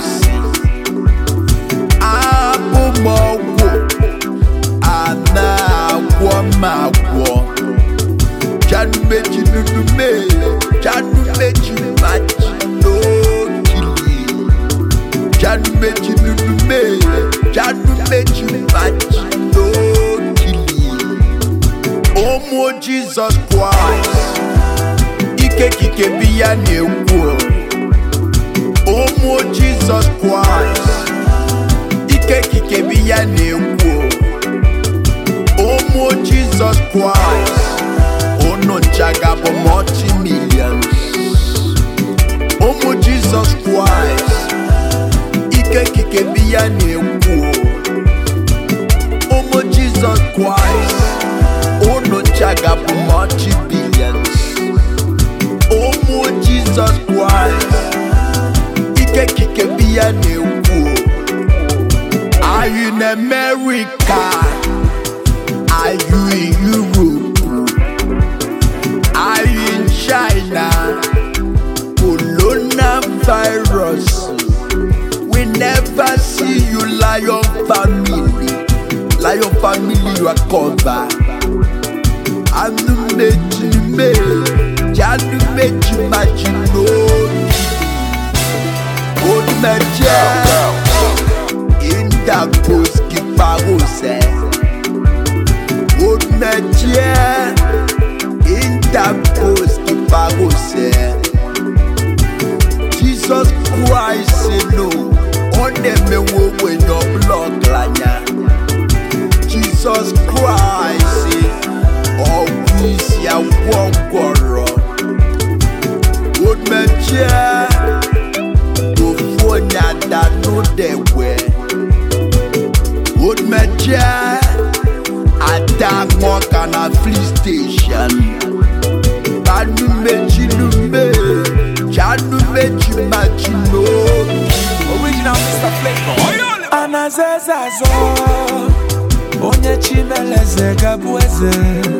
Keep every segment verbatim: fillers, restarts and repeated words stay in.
Parusi Abu Mogo Ana Agwo Magwo Janu meji nunu me Janu meji maji no kili Janu meji nunu me Janu meji maji no kili Omo Jesus Christ Ike kike biya newo Omo Jesus Christ Ike kike biya newo Omo Jesus Christ Ono nchaga bo multi millions Omo Jesus Christ Ike kike biya newo Omo Jesus Christ Ono nchaga bo multi billions Omo Jesus Christ Ike kike biya newo Are you in America? Are you in Europe? Are you in China? Coronavirus. We never see you, Lion family. Lion family, you are covered. I'm the meji me, Janu meji maji no. Old meji in the post kiparose. Old meji in the post kiparose. Jesus Christ, no. On them me wo when your blood lanya. Jesus Christ, oh we see a one quarrel. Old meji go for nyada no de we. Old meji Ada walk on a flea station. Banu meji nume, Janu meji maji no. Original Mister Flavor. Anazezazo, onye chimeleze gabueze.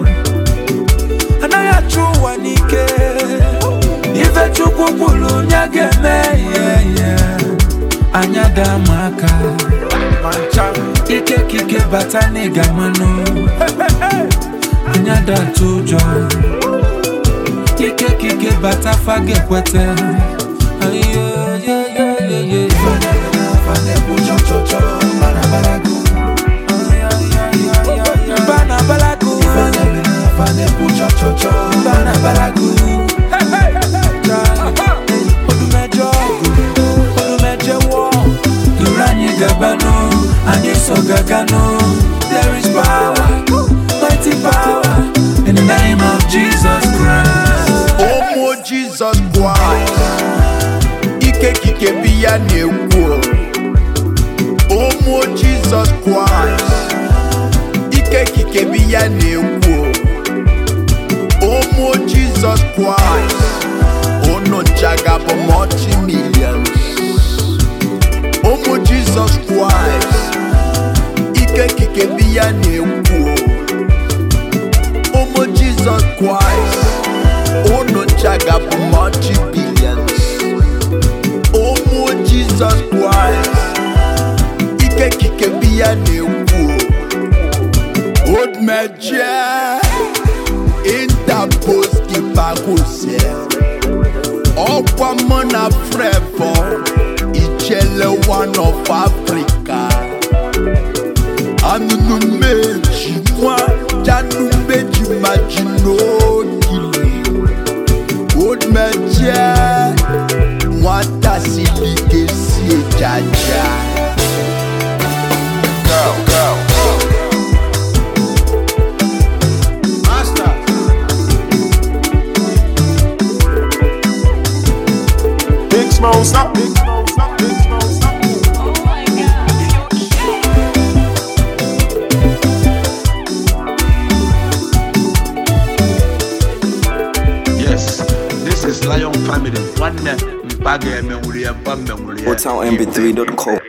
Anaya chuwa nike, ife chukukulu nyageme yeah yeah. Anyada maka, ike kike batani gamano. Anyada tujo, ike kike bata fage kwete. Yeah yeah yeah yeah yeah. Fane pucho chocho, bana balagu. Bana balagu. Fane pucho chocho, bana balagu. Odumejo, odumejo wo. Durani gabano, aniso gagano. There is power, mighty power, in the name of Jesus Christ. Omo Jesus Christ, Ike kike biya newo. Omo Jesus Christ, Ike kike biya newo. Omo Jesus Christ, Ono nchaga bo multi millions. Omo Jesus Christ, Ike kike biya newo. Omo Jesus Christ, Ono nchaga bo multi billions. Omo Jesus Christ, Ike kike biya newo. Old meje interpost kiparose. Okwa mona frevo, Ichele one of Africa. Anu meji mwa, Janu meji maji no kili. Old meje, Mwata silike siye jaja. Go, go. Master. Big Smoke, stop. Big Smoke, stop. Big Smoke, stop. Oh my God. Yes, this is Lion Family. One Mpage Memory and Bam Memory. Hotel M B three dot com